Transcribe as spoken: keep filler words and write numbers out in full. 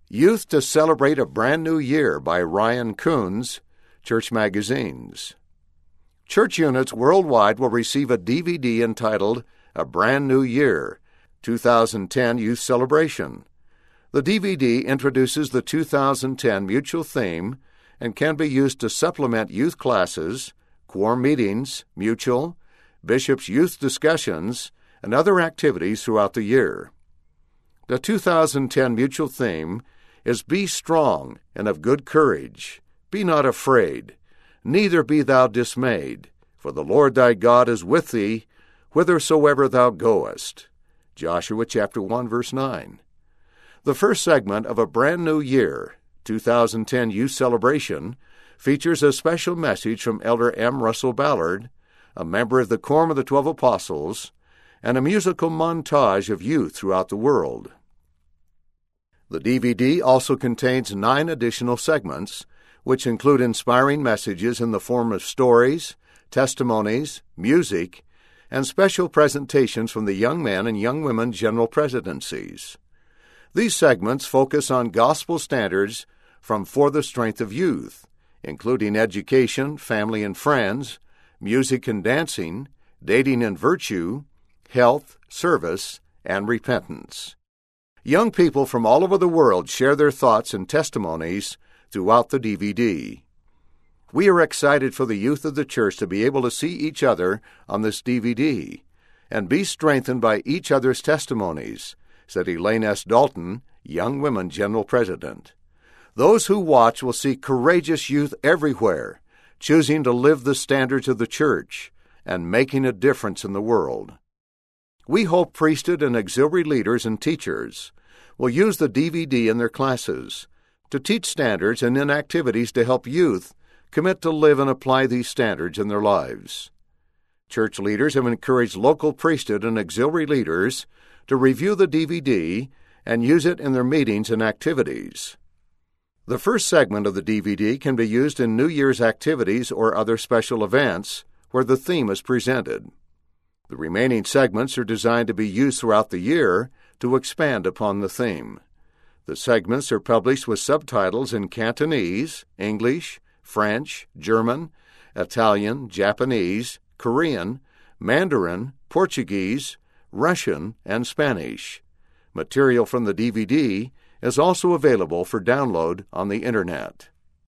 Youth to Celebrate a Brand New Year by Ryan Coons, Church Magazines. Church units worldwide will receive a D V D entitled A Brand New Year, two thousand ten Youth Celebration. The D V D introduces the two thousand ten mutual theme and can be used to supplement youth classes, quorum meetings, mutual, bishops' youth discussions, and other activities throughout the year. The two thousand ten mutual theme is Be strong and of good courage. Be not afraid, neither be thou dismayed, for the Lord thy God is with thee, whithersoever thou goest. Joshua chapter one, verse nine. The first segment of A Brand New Year, two thousand ten Youth Celebration, features a special message from Elder M. Russell Ballard, a member of the Quorum of the Twelve Apostles, and a musical montage of youth throughout the world. The D V D also contains nine additional segments, which include inspiring messages in the form of stories, testimonies, music, and special presentations from the young men and young women general presidencies. These segments focus on gospel standards from For the Strength of Youth, including education, family and friends, music and dancing, dating and virtue, health, service, and repentance. Young people from all over the world share their thoughts and testimonies throughout the D V D. We are excited for the youth of the church to be able to see each other on this D V D and be strengthened by each other's testimonies, said Elaine S. Dalton, Young Women General President. Those who watch will see courageous youth everywhere, choosing to live the standards of the church and making a difference in the world. We hope priesthood and auxiliary leaders and teachers will use the D V D in their classes to teach standards and in activities to help youth commit to live and apply these standards in their lives. Church leaders have encouraged local priesthood and auxiliary leaders to review the D V D and use it in their meetings and activities. The first segment of the D V D can be used in New Year's activities or other special events where the theme is presented. The remaining segments are designed to be used throughout the year to expand upon the theme. The segments are published with subtitles in Cantonese, English, French, German, Italian, Japanese, Korean, Mandarin, Portuguese, Russian, and Spanish. Material from the D V D is also available for download on the Internet.